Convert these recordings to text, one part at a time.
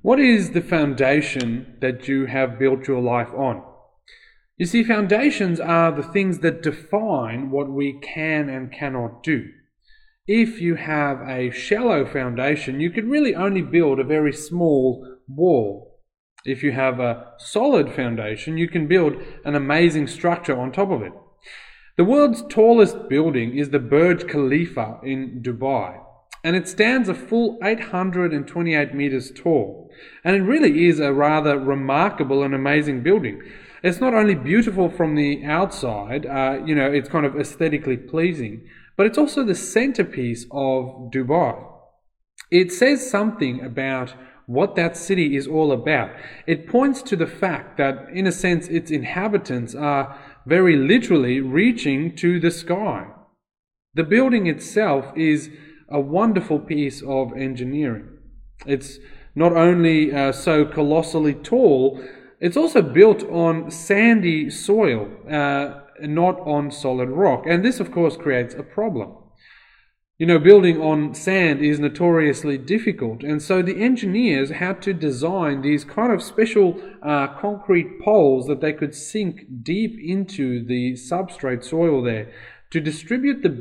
What is the foundation that you have built your life on? You see, foundations are the things that define what we can and cannot do. If you have a shallow foundation, you can really only build a very small wall. If you have a solid foundation, you can build an amazing structure on top of it. The world's tallest building is the Burj Khalifa in Dubai, and it stands a full 828 meters tall. And it really is a rather remarkable and amazing building. It's not only beautiful from the outside, it's kind of aesthetically pleasing, but it's also the centerpiece of Dubai. It says something about what that city is all about. It points to the fact that, in a sense, its inhabitants are very literally reaching to the sky. The building itself is a wonderful piece of engineering. It's not only so colossally tall, it's also built on sandy soil, not on solid rock. And this, of course, creates a problem. Building on sand is notoriously difficult, and so the engineers had to design these kind of special concrete poles that they could sink deep into the substrate soil there to distribute the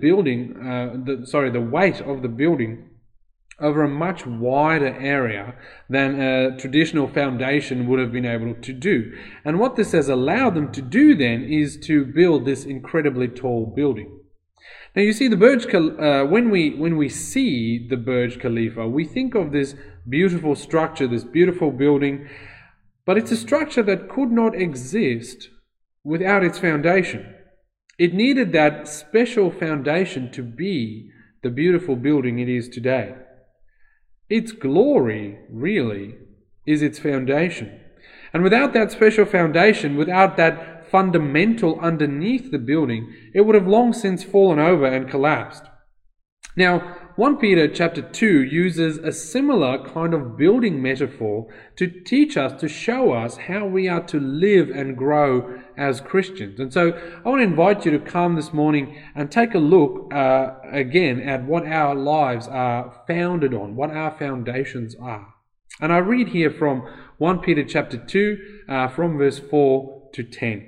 weight of the building over a much wider area than a traditional foundation would have been able to do. And what this has allowed them to do then is to build this incredibly tall building. Now you see, when we see the Burj Khalifa, we think of this beautiful structure, this beautiful building, but it's a structure that could not exist without its foundation. It needed that special foundation to be the beautiful building it is today. Its glory, really, is its foundation. And without that special foundation, without that fundamental underneath the building, it would have long since fallen over and collapsed. Now, 1 Peter chapter 2 uses a similar kind of building metaphor to teach us, to show us how we are to live and grow as Christians. And so I want to invite you to come this morning and take a look again at what our lives are founded on, what our foundations are. And I read here from 1 Peter chapter 2 from verse 4 to 10.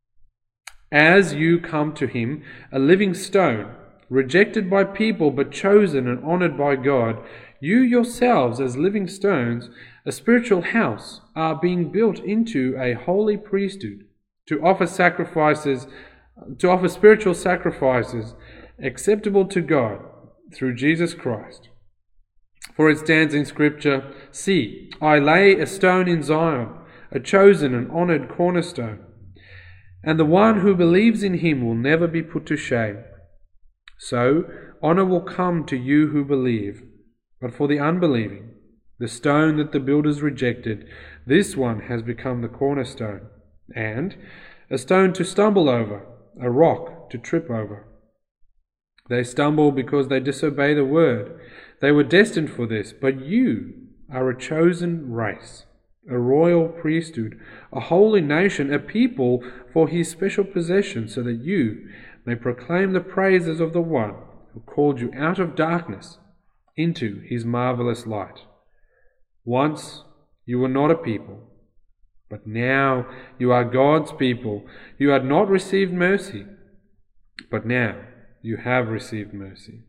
As you come to him, a living stone, rejected by people but chosen and honored by God, you yourselves as living stones, a spiritual house, are being built into a holy priesthood to offer spiritual sacrifices acceptable to God through Jesus Christ. For it stands in Scripture, "See, I lay a stone in Zion, a chosen and honored cornerstone, and the one who believes in him will never be put to shame. So honor will come to you who believe. But for the unbelieving, the stone that the builders rejected, this one has become the cornerstone, and a stone to stumble over, a rock to trip over. They stumble because they disobey the word. They were destined for this, but you are a chosen race, a royal priesthood, a holy nation, a people for his special possession, so that you may proclaim the praises of the one who called you out of darkness into his marvelous light. Once you were not a people, but now you are God's people. You had not received mercy, but now you have received mercy."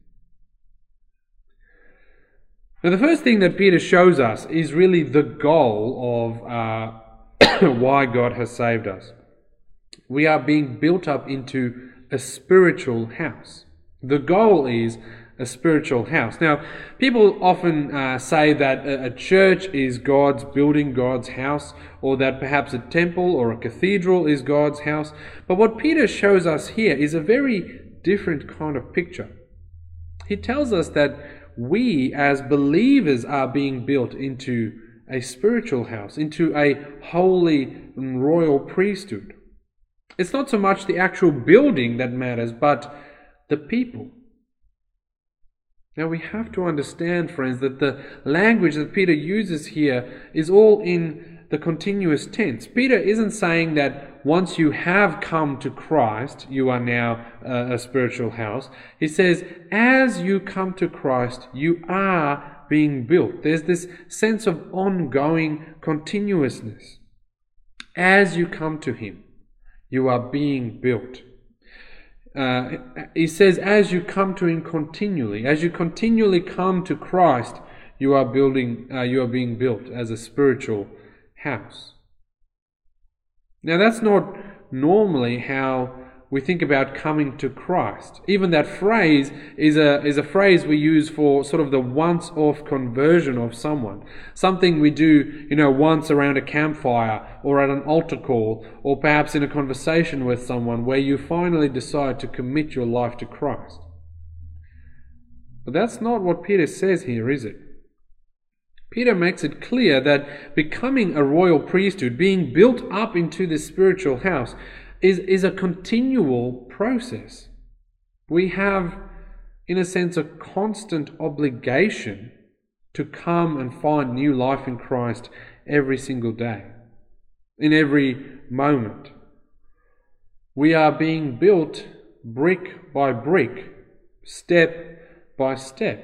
Now, the first thing that Peter shows us is really the goal of why God has saved us. We are being built up into a spiritual house. The goal is a spiritual house. Now, people often say that a church is God's building, God's house, or that perhaps a temple or a cathedral is God's house. But what Peter shows us here is a very different kind of picture. He tells us that we as believers are being built into a spiritual house, into a holy and royal priesthood. It's not so much the actual building that matters, but the people. Now we have to understand, friends, that the language that Peter uses here is all in the continuous tense. Peter isn't saying that once you have come to Christ, you are now a spiritual house. He says, as you come to Christ, you are being built. There's this sense of ongoing continuousness. As you come to Him, you are being built. He says, as you come to Him continually, as you continually come to Christ, you are being built as a spiritual house. Now that's not normally how we think about coming to Christ. Even that phrase is a phrase we use for sort of the once-off conversion of someone. Something we do, once around a campfire or at an altar call, or perhaps in a conversation with someone where you finally decide to commit your life to Christ. But that's not what Peter says here, is it? Peter makes it clear that becoming a royal priesthood, being built up into this spiritual house, is a continual process. We have, in a sense, a constant obligation to come and find new life in Christ every single day, in every moment. We are being built brick by brick, step by step.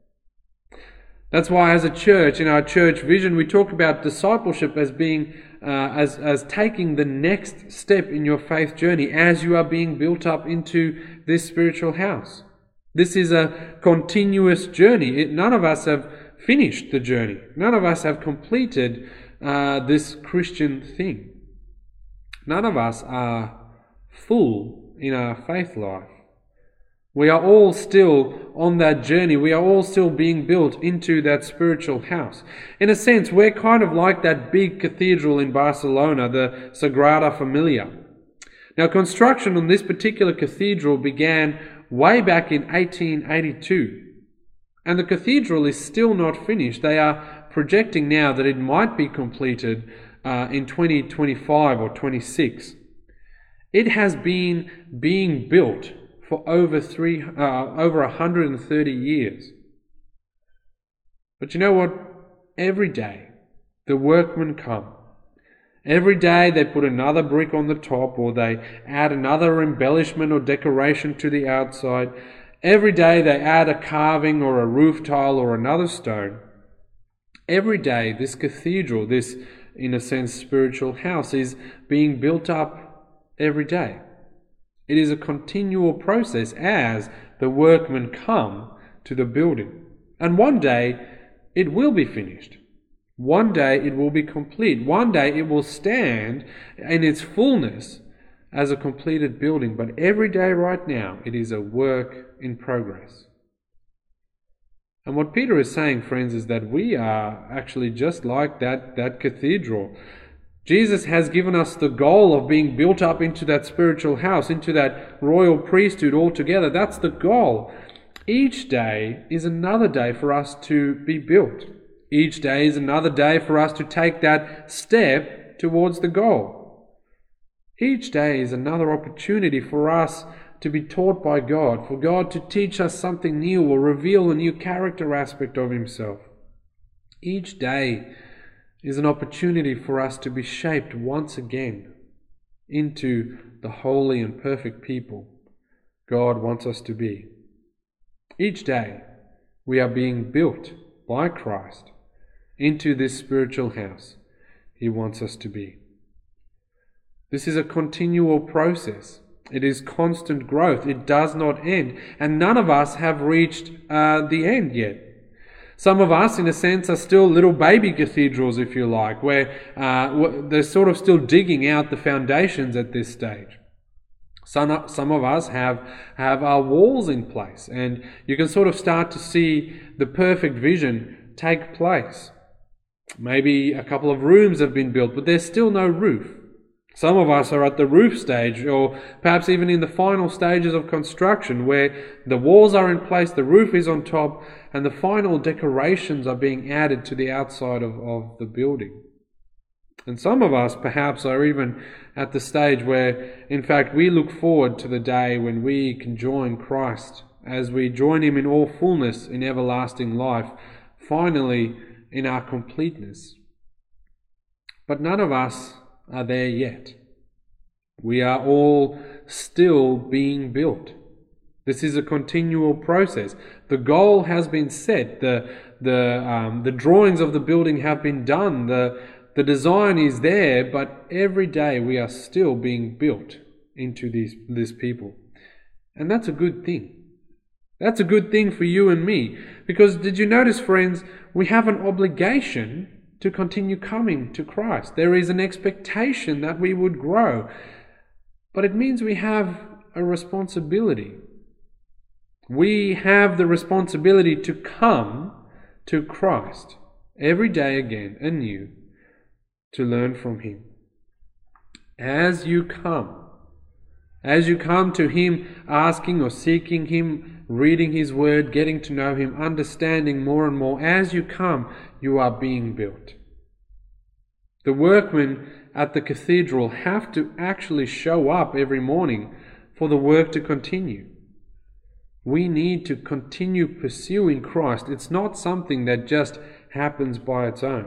That's why as a church, in our church vision, we talk about discipleship as being as taking the next step in your faith journey as you are being built up into this spiritual house. This is a continuous journey. None of us have finished the journey. None of us have completed this Christian thing. None of us are full in our faith life. We are all still on that journey. We are all still being built into that spiritual house. In a sense, we're kind of like that big cathedral in Barcelona, the Sagrada Familia. Now, construction on this particular cathedral began way back in 1882. And the cathedral is still not finished. They are projecting now that it might be completed in 2025 or 26. It has been being built for over 130 years. But you know what? Every day the workmen come. Every day they put another brick on the top, or they add another embellishment or decoration to the outside. Every day they add a carving or a roof tile or another stone. Every day this cathedral, this in a sense spiritual house, is being built up every day. It is a continual process as the workmen come to the building. And one day it will be finished. One day it will be complete. One day it will stand in its fullness as a completed building. But every day right now it is a work in progress. And what Peter is saying, friends, is that we are actually just like that cathedral. Jesus has given us the goal of being built up into that spiritual house, into that royal priesthood altogether. That's the goal. Each day is another day for us to be built. Each day is another day for us to take that step towards the goal. Each day is another opportunity for us to be taught by God, for God to teach us something new or reveal a new character aspect of Himself. Each day is an opportunity for us to be shaped once again into the holy and perfect people God wants us to be. Each day we are being built by Christ into this spiritual house He wants us to be. This is a continual process. It is constant growth. It does not end. And none of us have reached the end yet. Some of us, in a sense, are still little baby cathedrals, if you like, where they're sort of still digging out the foundations at this stage. Some of us have our walls in place, and you can sort of start to see the perfect vision take place. Maybe a couple of rooms have been built, but there's still no roof. Some of us are at the roof stage, or perhaps even in the final stages of construction, where the walls are in place, the roof is on top, and the final decorations are being added to the outside of the building. And some of us perhaps are even at the stage where, in fact, we look forward to the day when we can join Christ, as we join Him in all fullness in everlasting life, finally in our completeness. But none of us are there yet. We are all still being built. This is a continual process. The goal has been set. The the drawings of the building have been done, the design is there, but every day we are still being built into this people. And that's a good thing. That's a good thing for you and me. Because did you notice, friends, we have an obligation to continue coming to Christ. There is an expectation that we would grow. But it means we have a responsibility. We have the responsibility to come to Christ every day again anew to learn from Him. As you come to Him, asking or seeking Him, reading His Word, getting to know Him, understanding more and more, as you come, you are being built. The workmen at the cathedral have to actually show up every morning for the work to continue. We need to continue pursuing Christ. It's not something that just happens by its own.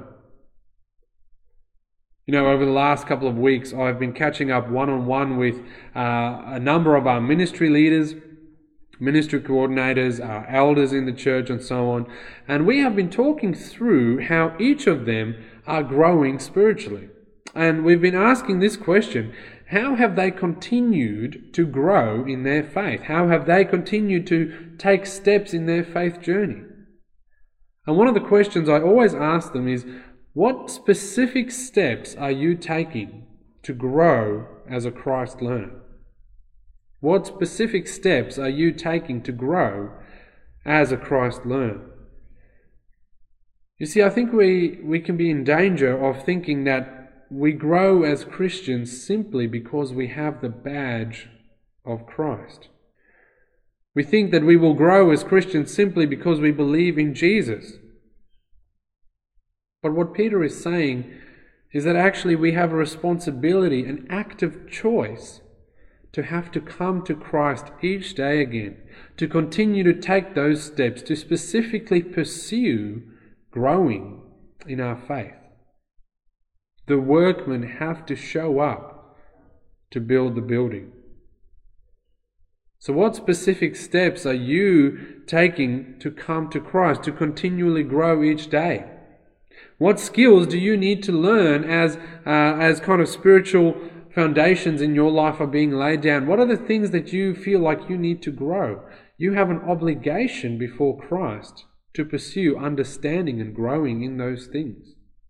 You know, over the last couple of weeks, I've been catching up one-on-one with a number of our ministry leaders, ministry coordinators, our elders in the church and so on. And we have been talking through how each of them are growing spiritually. And we've been asking this question: how have they continued to grow in their faith? How have they continued to take steps in their faith journey? And one of the questions I always ask them is, what specific steps are you taking to grow as a Christ learner? What specific steps are you taking to grow as a Christ learner? You see, I think we can be in danger of thinking that we grow as Christians simply because we have the badge of Christ. We think that we will grow as Christians simply because we believe in Jesus. But what Peter is saying is that actually we have a responsibility, an active choice, to have to come to Christ each day again, to continue to take those steps, to specifically pursue growing in our faith. The workmen have to show up to build the building. So what specific steps are you taking to come to Christ, to continually grow each day? What skills do you need to learn as kind of spiritual foundations in your life are being laid down? What are the things that you feel like you need to grow? You have an obligation before Christ to pursue understanding and growing in those things.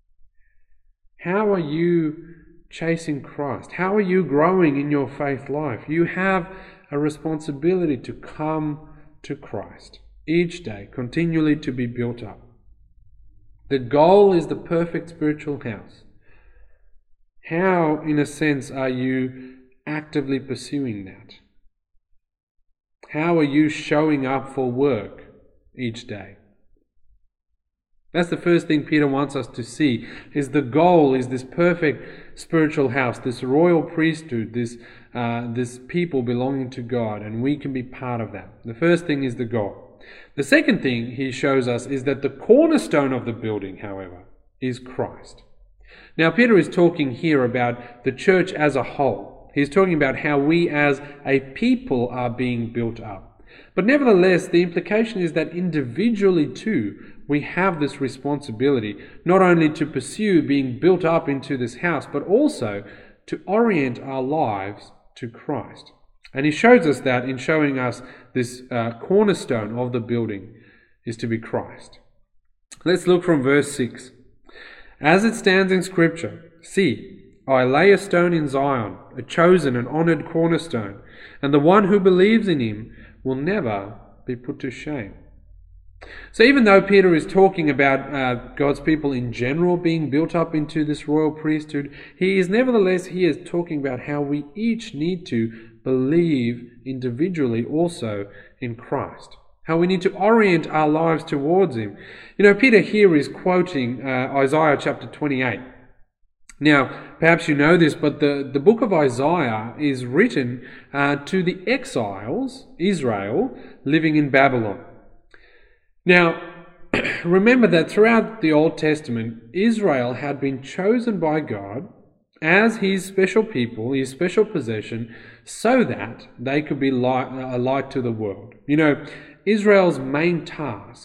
How are you chasing Christ? How are you growing in your faith life? You have a responsibility to come to Christ each day, continually to be built up. The goal is the perfect spiritual house. How, in a sense, are you actively pursuing that? How are you showing up for work each day? That's the first thing Peter wants us to see, is the goal is this perfect spiritual house, this royal priesthood, this people belonging to God, and we can be part of that. The first thing is the goal. The second thing he shows us is that the cornerstone of the building, however, is Christ. Now, Peter is talking here about the church as a whole. He's talking about how we as a people are being built up. But nevertheless, the implication is that individually too, we have this responsibility, not only to pursue being built up into this house, but also to orient our lives to Christ. And he shows us that in showing us this cornerstone of the building is to be Christ. Let's look from verse 6. As it stands in Scripture, see, I lay a stone in Zion, a chosen and honored cornerstone, and the one who believes in him will never be put to shame. So even though Peter is talking about God's people in general being built up into this royal priesthood, he is nevertheless here talking about how we each need to believe individually also in Christ. How we need to orient our lives towards him. You know, Peter here is quoting Isaiah chapter 28. Now, perhaps you know this, but the book of Isaiah is written to the exiles, Israel, living in Babylon. Now, remember that throughout the Old Testament, Israel had been chosen by God as his special people, his special possession, so that they could be a light to the world. You know, Israel's main task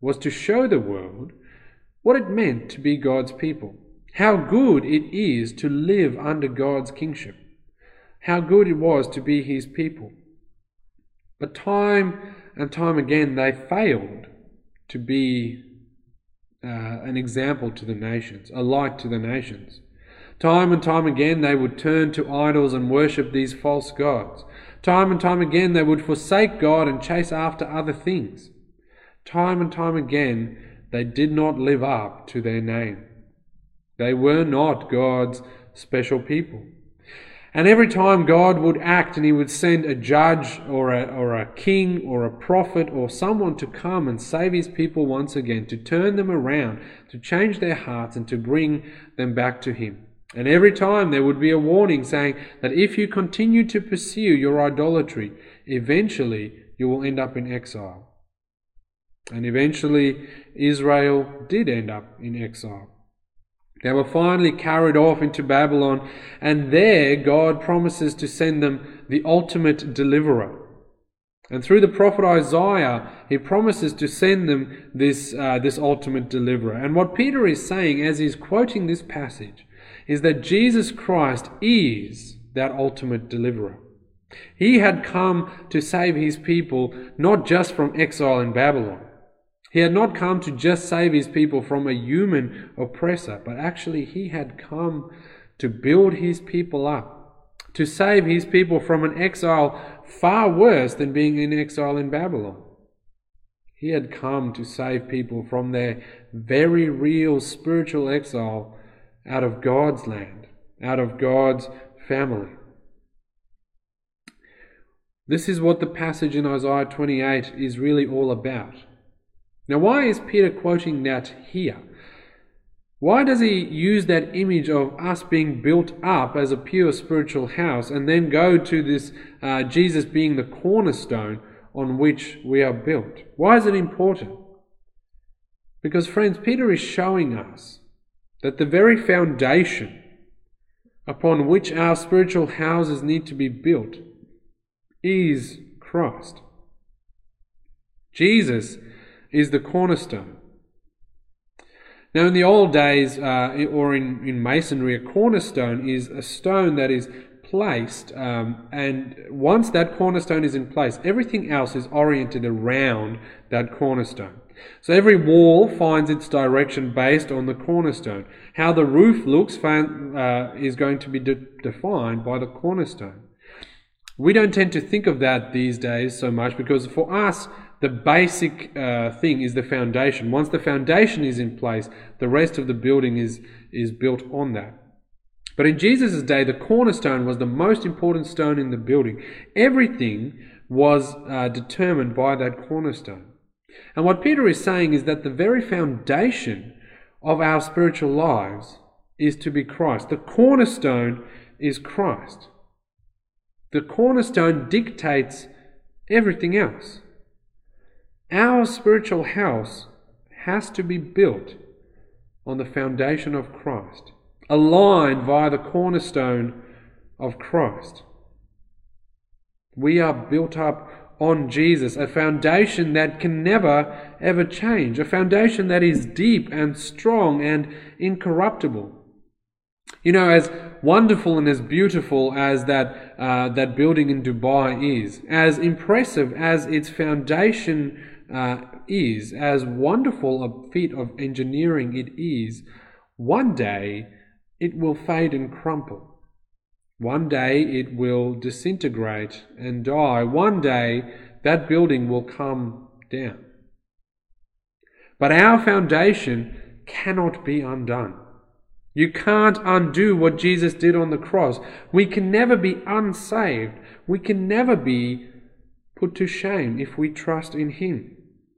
was to show the world what it meant to be God's people, how good it is to live under God's kingship, how good it was to be His people. But time and time again they failed to be an example to the nations, a light to the nations. Time and time again they would turn to idols and worship these false gods. Time and time again they would forsake God and chase after other things. Time and time again they did not live up to their name. They were not God's special people. And every time God would act and He would send a judge or a king or a prophet or someone to come and save His people once again, to turn them around, to change their hearts and to bring them back to Him. And every time there would be a warning saying that if you continue to pursue your idolatry, eventually you will end up in exile. And eventually Israel did end up in exile. They were finally carried off into Babylon, and there God promises to send them the ultimate deliverer. And through the prophet Isaiah, He promises to send them this ultimate deliverer. And what Peter is saying as he's quoting this passage is that Jesus Christ is that ultimate deliverer. He had come to save His people not just from exile in Babylon. He had not come to just save His people from a human oppressor, but actually He had come to build His people up, to save His people from an exile far worse than being in exile in Babylon. He had come to save people from their very real spiritual exile out of God's land, out of God's family. This is what the passage in Isaiah 28 is really all about. Now, why is Peter quoting that here? Why does he use that image of us being built up as a pure spiritual house and then go to this Jesus being the cornerstone on which we are built? Why is it important? Because, friends, Peter is showing us that the very foundation upon which our spiritual houses need to be built is Christ. Jesus is the cornerstone. Now, in the old days, or in masonry, a cornerstone is a stone that is placed, and once that cornerstone is in place, everything else is oriented around that cornerstone. So every wall finds its direction based on the cornerstone. How the roof looks is going to be defined by the cornerstone. We don't tend to think of that these days so much because for us, the basic thing is the foundation. Once the foundation is in place, the rest of the building is built on that. But in Jesus' day, the cornerstone was the most important stone in the building. Everything was determined by that cornerstone. And what Peter is saying is that the very foundation of our spiritual lives is to be Christ. The cornerstone is Christ. The cornerstone dictates everything else. Our spiritual house has to be built on the foundation of Christ, aligned via the cornerstone of Christ. We are built up on Jesus, a foundation that can never ever change, a foundation that is deep and strong and incorruptible. You know, as wonderful and as beautiful as that building in Dubai is, as impressive as its foundation is, as wonderful a feat of engineering it is, one day it will fade and crumple. One day it will disintegrate and die. One day that building will come down. But our foundation cannot be undone. You can't undo what Jesus did on the cross. We can never be unsaved. We can never be put to shame if we trust in Him.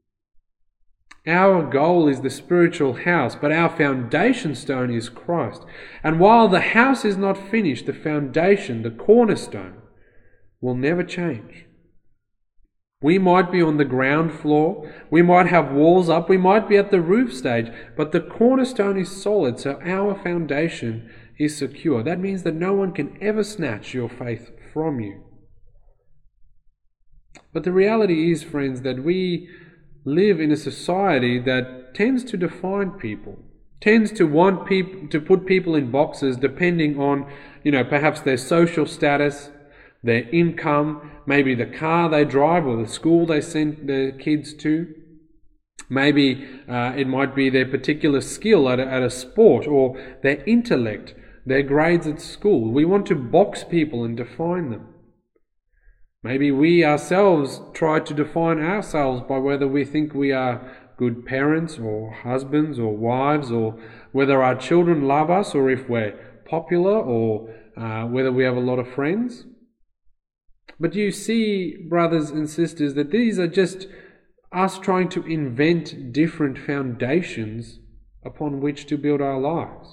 Our goal is the spiritual house, but our foundation stone is Christ. And while the house is not finished, the foundation, the cornerstone, will never change. We might be on the ground floor, we might have walls up, we might be at the roof stage, but the cornerstone is solid, so our foundation is secure. That means that no one can ever snatch your faith from you. But the reality is, friends, that we live in a society that tends to define people, tends to want people to put people in boxes depending on, perhaps their social status, their income, maybe the car they drive or the school they send their kids to. Maybe it might be their particular skill at a sport, or their intellect, their grades at school. We want to box people and define them. Maybe we ourselves try to define ourselves by whether we think we are good parents or husbands or wives, or whether our children love us, or if we're popular, or whether we have a lot of friends. But you see, brothers and sisters, that these are just us trying to invent different foundations upon which to build our lives.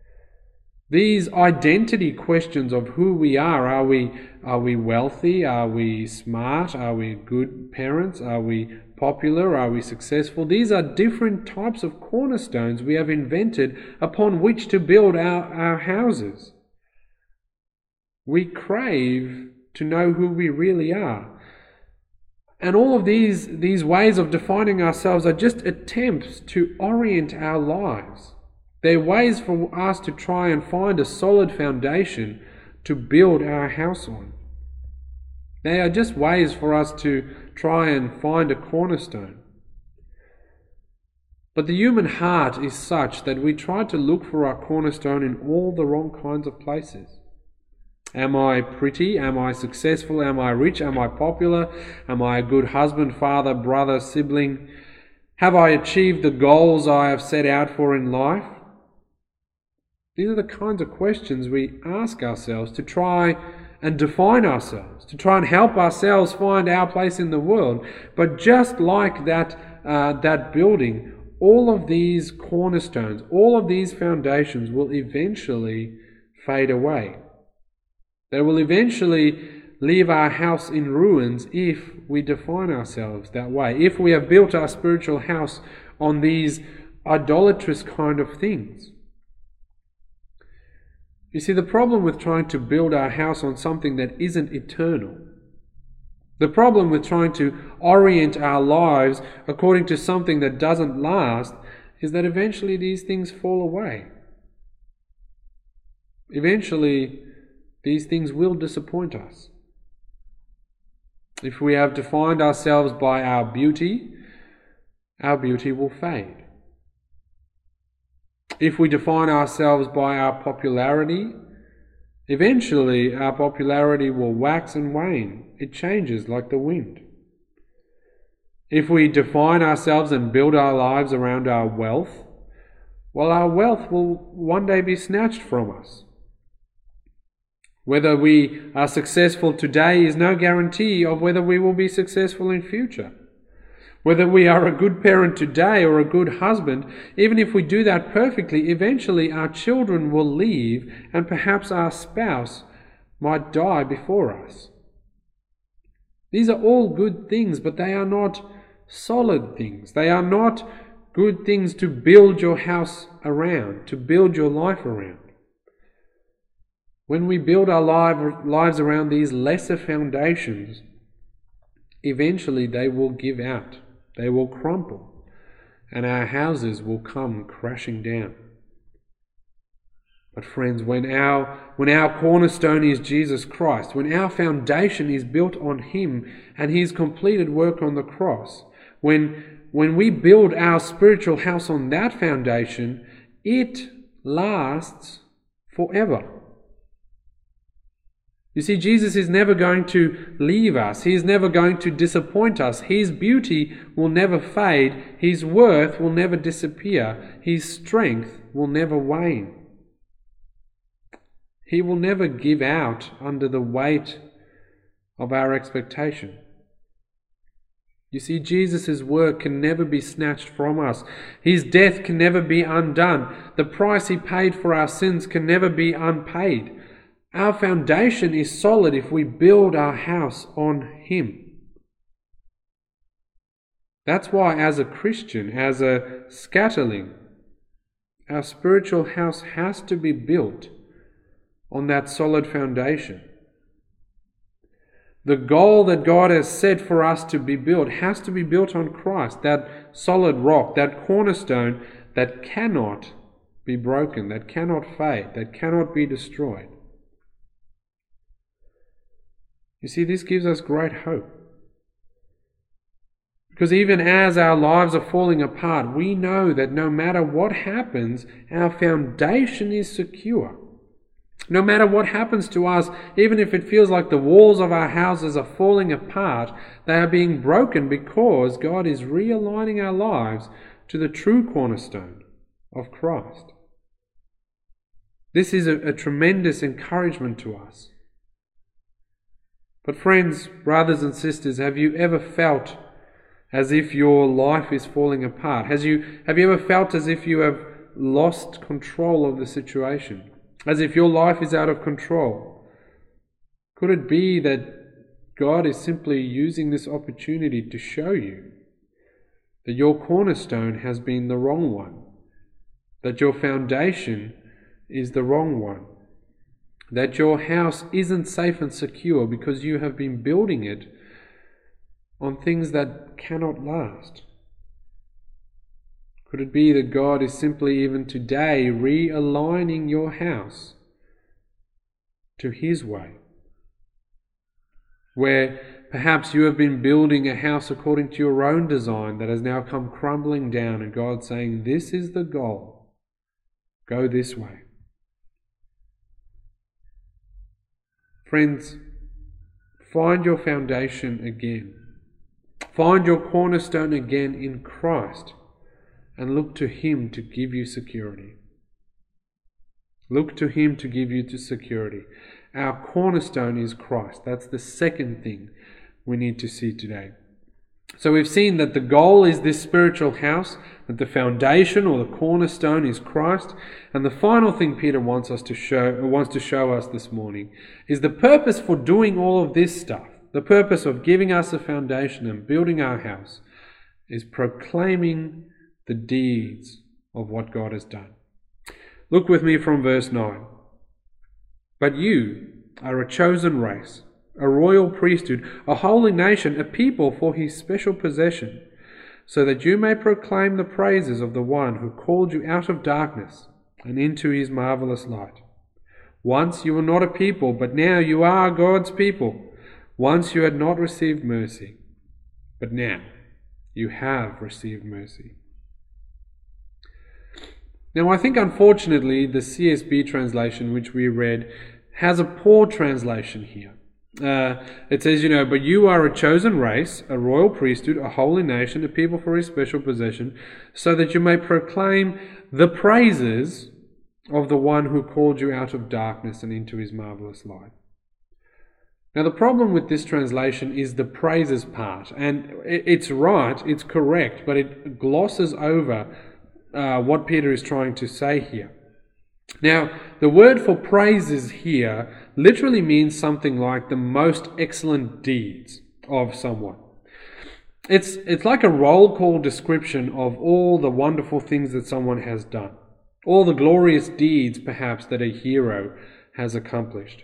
These identity questions of who we are we wealthy? Are we smart? Are we good parents? Are we popular? Are we successful? These are different types of cornerstones we have invented upon which to build our houses. We crave to know who we really are. And all of these ways of defining ourselves are just attempts to orient our lives. They're ways for us to try and find a solid foundation to build our house on. They are just ways for us to try and find a cornerstone. But the human heart is such that we try to look for our cornerstone in all the wrong kinds of places. Am I pretty? Am I successful? Am I rich? Am I popular? Am I a good husband, father, brother, sibling? Have I achieved the goals I have set out for in life? These are the kinds of questions we ask ourselves to try and define ourselves, to try and help ourselves find our place in the world. But just like that building, all of these cornerstones, all of these foundations will eventually fade away. They will eventually leave our house in ruins if we define ourselves that way, if we have built our spiritual house on these idolatrous kind of things. You see, the problem with trying to build our house on something that isn't eternal, the problem with trying to orient our lives according to something that doesn't last, is that eventually these things fall away. Eventually, these things will disappoint us. If we have defined ourselves by our beauty will fade. If we define ourselves by our popularity, eventually our popularity will wax and wane. It changes like the wind. If we define ourselves and build our lives around our wealth, well, our wealth will one day be snatched from us. Whether we are successful today is no guarantee of whether we will be successful in future. Whether we are a good parent today or a good husband, even if we do that perfectly, eventually our children will leave, and perhaps our spouse might die before us. These are all good things, but they are not solid things. They are not good things to build your house around, to build your life around. When we build our lives around these lesser foundations, eventually they will give out. They will crumble, and our houses will come crashing down. But friends, when our cornerstone is Jesus Christ, when our foundation is built on Him and His completed work on the cross, when we build our spiritual house on that foundation, it lasts forever. You see, Jesus is never going to leave us. He is never going to disappoint us. His beauty will never fade. His worth will never disappear. His strength will never wane. He will never give out under the weight of our expectation. You see, Jesus' work can never be snatched from us. His death can never be undone. The price He paid for our sins can never be unpaid. Our foundation is solid if we build our house on Him. That's why, as a Christian, as a scatterling, our spiritual house has to be built on that solid foundation. The goal that God has set for us to be built has to be built on Christ, that solid rock, that cornerstone that cannot be broken, that cannot fade, that cannot be destroyed. You see, this gives us great hope. Because even as our lives are falling apart, we know that no matter what happens, our foundation is secure. No matter what happens to us, even if it feels like the walls of our houses are falling apart, they are being broken because God is realigning our lives to the true cornerstone of Christ. This is a tremendous encouragement to us. But friends, brothers and sisters, have you ever felt as if your life is falling apart? Have you ever felt as if you have lost control of the situation? As if your life is out of control? Could it be that God is simply using this opportunity to show you that your cornerstone has been the wrong one, that your foundation is the wrong one, that your house isn't safe and secure because you have been building it on things that cannot last? Could it be that God is simply even today realigning your house to His way? Where perhaps you have been building a house according to your own design that has now come crumbling down, and God's saying, this is the goal. Go this way. Friends, find your foundation again. Find your cornerstone again in Christ. And look to Him to give you security. Look to Him to give you security. Our cornerstone is Christ. That's the second thing we need to see today. So we've seen that the goal is this spiritual house, that the foundation or the cornerstone is Christ. And the final thing Peter wants to show us this morning is the purpose for doing all of this stuff. The purpose of giving us a foundation and building our house is proclaiming the deeds of what God has done. Look with me from verse 9. But you are a chosen race, a royal priesthood, a holy nation, a people for His special possession, so that you may proclaim the praises of the one who called you out of darkness and into His marvelous light. Once you were not a people, but now you are God's people. Once you had not received mercy, but now you have received mercy. Now, I think unfortunately the CSB translation which we read has a poor translation here. It says, but you are a chosen race, a royal priesthood, a holy nation, a people for His special possession, so that you may proclaim the praises of the one who called you out of darkness and into His marvelous light. Now, the problem with this translation is the praises part, and it's right, it's correct, but it glosses over what Peter is trying to say here. Now, the word for praises here literally means something like the most excellent deeds of someone. It's like a roll call description of all the wonderful things that someone has done, all the glorious deeds perhaps that a hero has accomplished.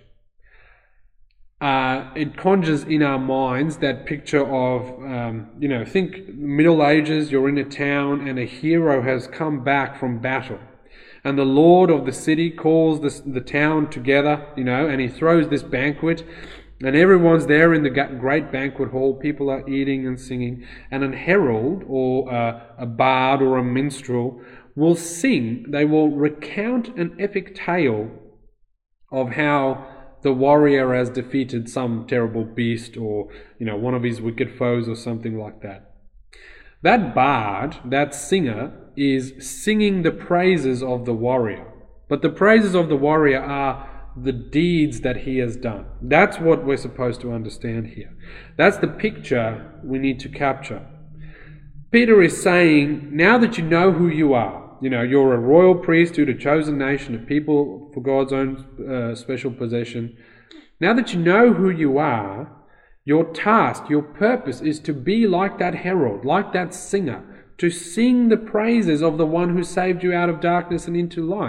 It conjures in our minds that picture of, think Middle Ages, you're in a town and a hero has come back from battle. And the lord of the city calls the town together, and he throws this banquet. And everyone's there in the great banquet hall. People are eating and singing. And an herald or a bard or a minstrel will sing. They will recount an epic tale of how the warrior has defeated some terrible beast or, one of his wicked foes or something like that. That bard, that singer, is singing the praises of the warrior. But the praises of the warrior are the deeds that he has done. That's what we're supposed to understand here. That's the picture we need to capture. Peter is saying, now that you know who you are, you're a royal priesthood, a chosen nation, a people for God's own special possession. Now that you know who you are, your task, your purpose is to be like that herald, like that singer, to sing the praises of the one who saved you out of darkness and into light.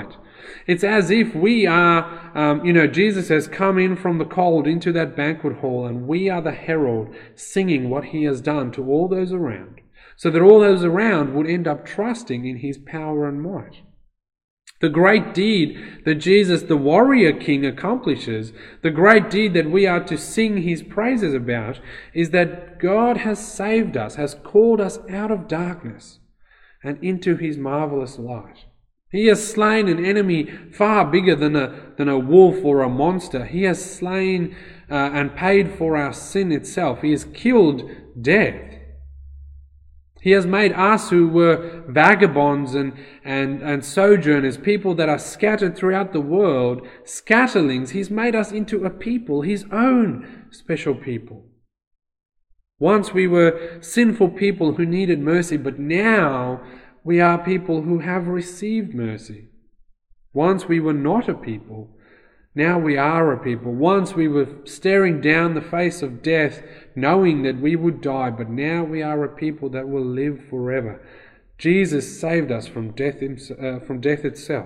It's as if we are, Jesus has come in from the cold into that banquet hall, and we are the herald singing what he has done to all those around, so that all those around would end up trusting in his power and might. The great deed that Jesus, the warrior king, accomplishes, the great deed that we are to sing his praises about, is that God has saved us, has called us out of darkness and into his marvelous light. He has slain an enemy far bigger than a wolf or a monster. He has slain and paid for our sin itself. He has killed death. He has made us who were vagabonds and sojourners, people that are scattered throughout the world, scatterlings. He's made us into a people, his own special people. Once we were sinful people who needed mercy, but now we are people who have received mercy. Once we were not a people, now we are a people. Once we were staring down the face of death, knowing that we would die, but now we are a people that will live forever. Jesus saved us from death itself.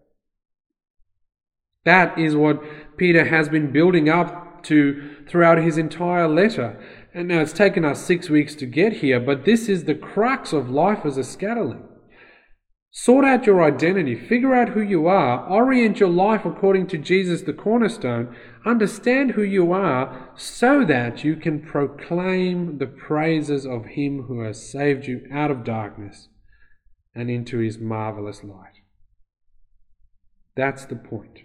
That is what Peter has been building up to throughout his entire letter. And now it's taken us 6 weeks to get here, but this is the crux of life as a scatterling. Sort out your identity, figure out who you are, orient your life according to Jesus the cornerstone, understand who you are so that you can proclaim the praises of him who has saved you out of darkness and into his marvelous light. That's the point.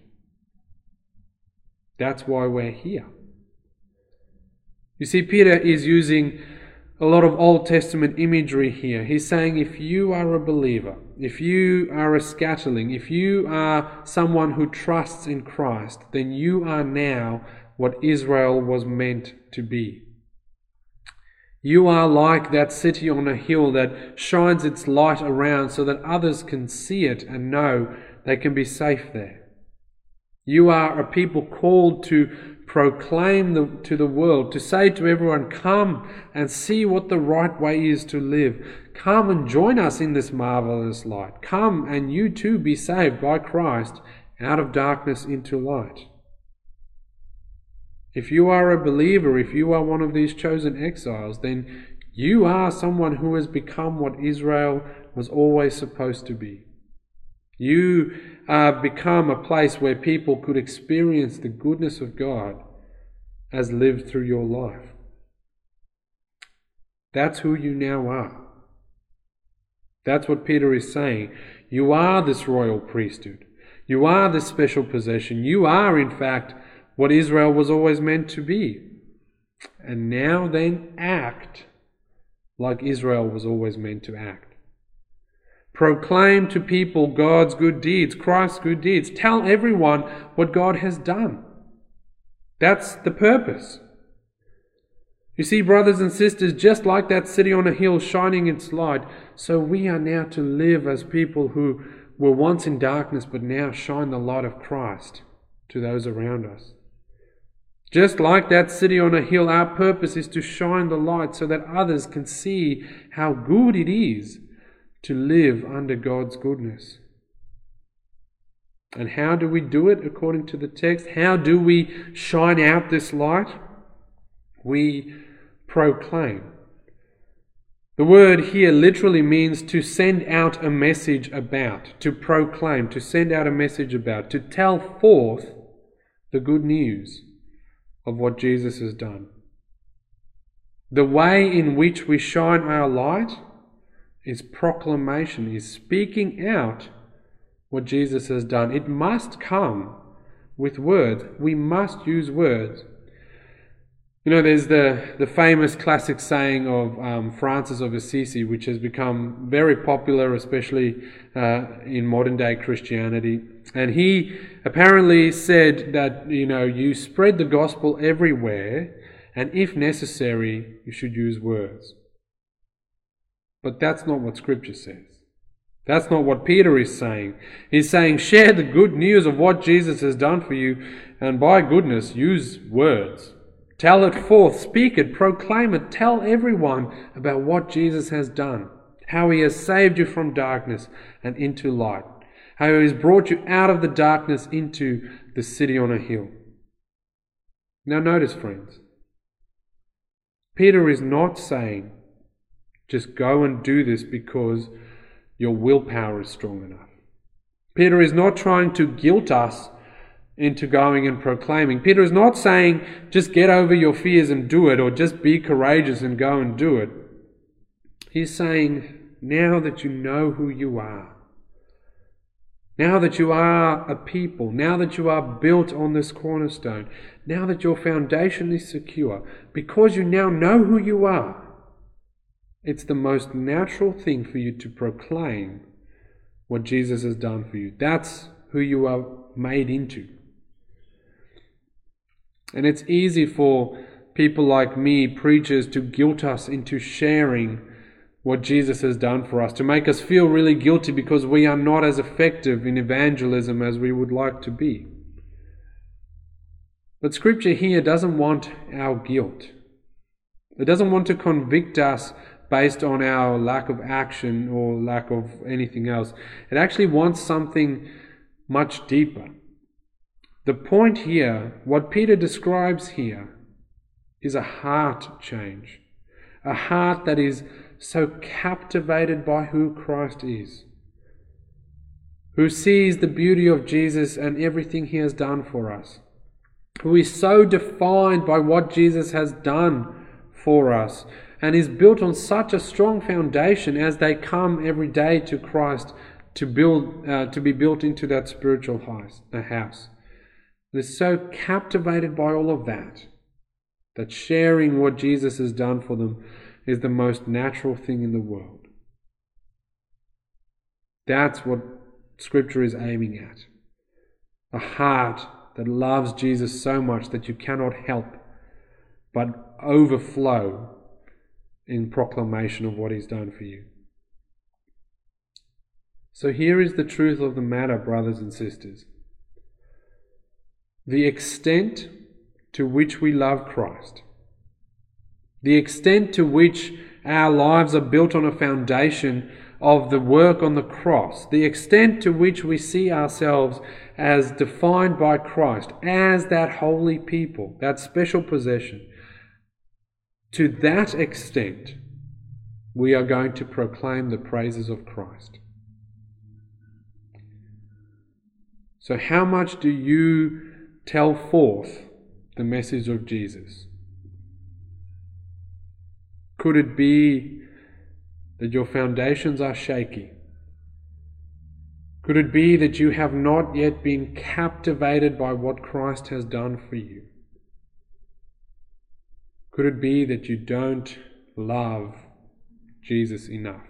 That's why we're here. You see, Peter is using a lot of Old Testament imagery here. He's saying if you are a believer, if you are a scatterling, if you are someone who trusts in Christ, then you are now what Israel was meant to be. You are like that city on a hill that shines its light around so that others can see it and know they can be safe there. You are a people called to proclaim to the world, to say to everyone, come and see what the right way is to live. Come and join us in this marvelous light. Come and you too be saved by Christ out of darkness into light. If you are a believer, if you are one of these chosen exiles, then you are someone who has become what Israel was always supposed to be. You become a place where people could experience the goodness of God as lived through your life. That's who you now are. That's what Peter is saying. You are this royal priesthood. You are this special possession. You are, in fact, what Israel was always meant to be. And now then act like Israel was always meant to act. Proclaim to people God's good deeds, Christ's good deeds. Tell everyone what God has done. That's the purpose. You see, brothers and sisters, just like that city on a hill shining its light, so we are now to live as people who were once in darkness but now shine the light of Christ to those around us. Just like that city on a hill, our purpose is to shine the light so that others can see how good it is to live under God's goodness. And how do we do it according to the text? How do we shine out this light? We proclaim. The word here literally means to send out a message about, to proclaim, to send out a message about, to tell forth the good news of what Jesus has done. The way in which we shine our light is proclamation, is speaking out what Jesus has done. It must come with words. We must use words. You know, there's the famous classic saying of Francis of Assisi, which has become very popular, especially in modern day Christianity. And he apparently said that, you spread the gospel everywhere, and if necessary, you should use words. But that's not what Scripture says. That's not what Peter is saying. He's saying, share the good news of what Jesus has done for you, and by goodness, use words. Tell it forth, speak it, proclaim it, tell everyone about what Jesus has done, how he has saved you from darkness and into light, how He has brought you out of the darkness into the city on a hill. Now notice, friends, Peter is not saying, just go and do this because your willpower is strong enough. Peter is not trying to guilt us into going and proclaiming. Peter is not saying, just get over your fears and do it, or just be courageous and go and do it. He's saying, now that you know who you are, now that you are a people, now that you are built on this cornerstone, now that your foundation is secure, because you now know who you are, it's the most natural thing for you to proclaim what Jesus has done for you. That's who you are made into. And it's easy for people like me, preachers, to guilt us into sharing what Jesus has done for us, to make us feel really guilty because we are not as effective in evangelism as we would like to be. But Scripture here doesn't want our guilt. It doesn't want to convict us based on our lack of action or lack of anything else. It actually wants something much deeper. The point here, what Peter describes here, is a heart change. A heart that is so captivated by who Christ is, who sees the beauty of Jesus and everything He has done for us, who is so defined by what Jesus has done for us, and is built on such a strong foundation as they come every day to Christ to be built into that spiritual house. They're so captivated by all of that sharing what Jesus has done for them is the most natural thing in the world. That's what Scripture is aiming at. A heart that loves Jesus so much that you cannot help but overflow in proclamation of what He's done for you. So here is the truth of the matter, brothers and sisters. The extent to which we love Christ, the extent to which our lives are built on a foundation of the work on the cross, the extent to which we see ourselves as defined by Christ, as that holy people, that special possession, to that extent we are going to proclaim the praises of Christ. So how much do you tell forth the message of Jesus? Could it be that your foundations are shaky? Could it be that you have not yet been captivated by what Christ has done for you? Could it be that you don't love Jesus enough?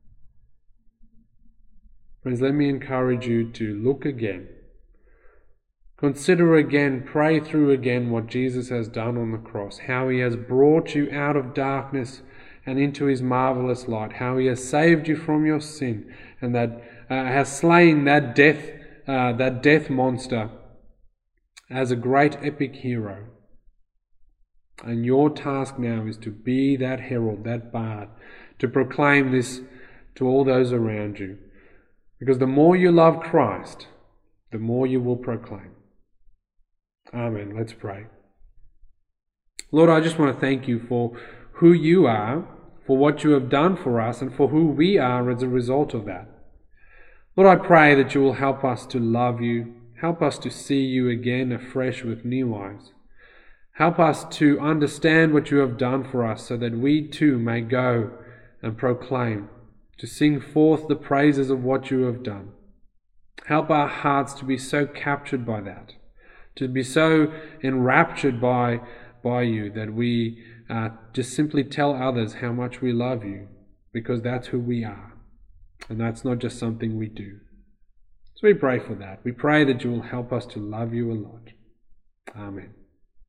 Friends, let me encourage you to look again. Consider again, pray through again what Jesus has done on the cross, how He has brought you out of darkness and into His marvelous light, how He has saved you from your sin, and that has slain that death monster as a great epic hero. And your task now is to be that herald, that bard, to proclaim this to all those around you. Because the more you love Christ, the more you will proclaim. Amen. Let's pray. Lord, I just want to thank You for who You are, for what You have done for us, and for who we are as a result of that. Lord, I pray that You will help us to love You, help us to see You again afresh with new eyes. Help us to understand what You have done for us so that we too may go and proclaim, to sing forth the praises of what You have done. Help our hearts to be so captured by that, to be so enraptured by You that we just simply tell others how much we love You, because that's who we are. And that's not just something we do. So we pray for that. We pray that You will help us to love You a lot. Amen.